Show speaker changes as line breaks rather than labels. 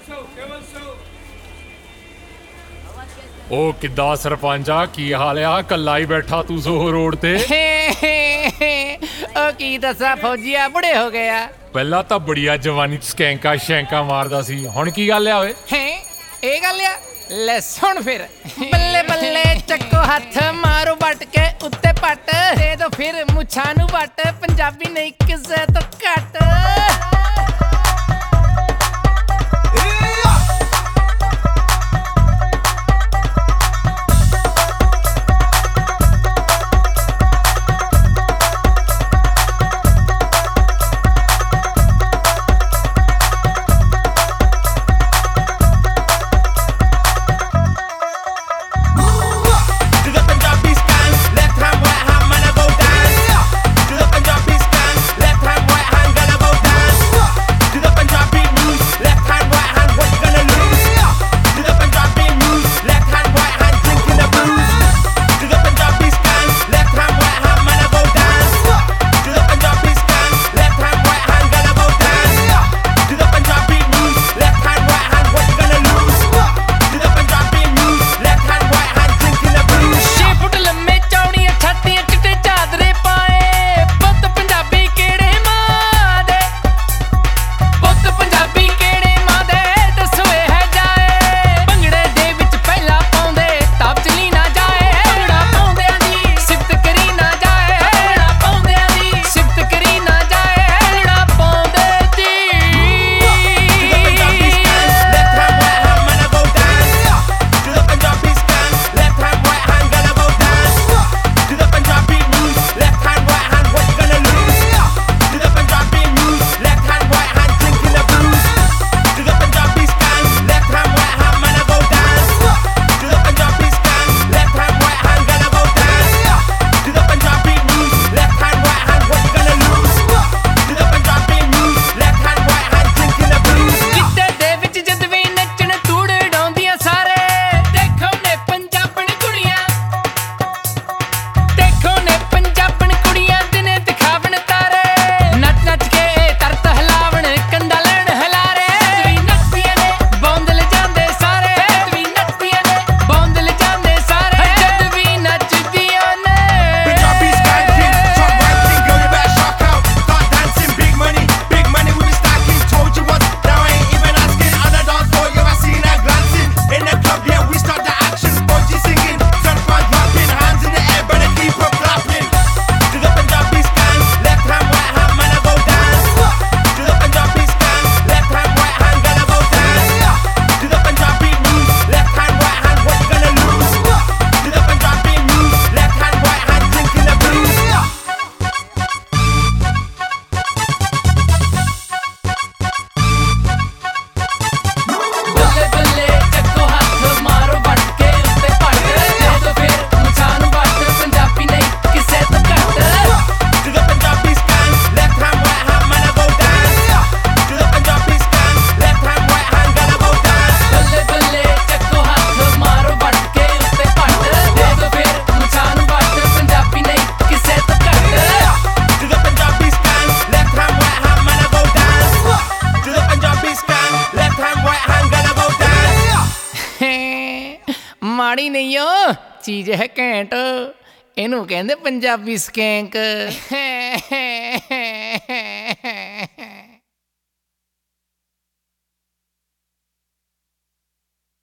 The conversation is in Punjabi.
ਉਹ ਕਿੱਦਾਂ ਸਰਪੰਚਾ, ਕੀ ਹਾਲ ਆ? ਕੱਲਾ ਹੀ ਬੈਠਾ ਤੂੰ ਸੋਹ ਰੋਡ ਤੇ?
ਉਹ ਕੀ ਦੱਸਾਂ ਫੌਜੀਆ, ਬੁੜੇ ਹੋ ਗਏ ਆ।
ਪਹਿਲਾਂ ਤਾਂ ਬੜੀਆ ਜਵਾਨੀ ਚ ਸਕੈਂਕਾ ਸ਼ੈਂਕਾ ਮਾਰਦਾ ਸੀ, ਹੁਣ ਕੀ ਗੱਲ ਆ ਓਏ?
ਇਹ ਗੱਲ ਆ, ਲੈ ਸੁਣ ਫਿਰ। ਬੱਲੇ ਬੱਲੇ ਚੱਕੋ ਹੱਥ, ਮਾਰੋ ਵੱਟ ਕੇ ਉੱਤੇ ਪੱਟ, ਦੇ ਦੋ ਫਿਰ ਮੁੱਛਾਂ ਨੂੰ ਵੱਟ, ਪੰਜਾਬੀ ਨਹੀਂ ਕਿਸੇ ਤੋਂ ਘੱਟ। ਮਾੜੀ ਨਹੀਂ ਓ ਚੀਜ਼ ਹੈ ਘੈਂਟ, ਇਹਨੂੰ ਕਹਿੰਦੇ ਪੰਜਾਬੀ ਸਕੈਂਕ।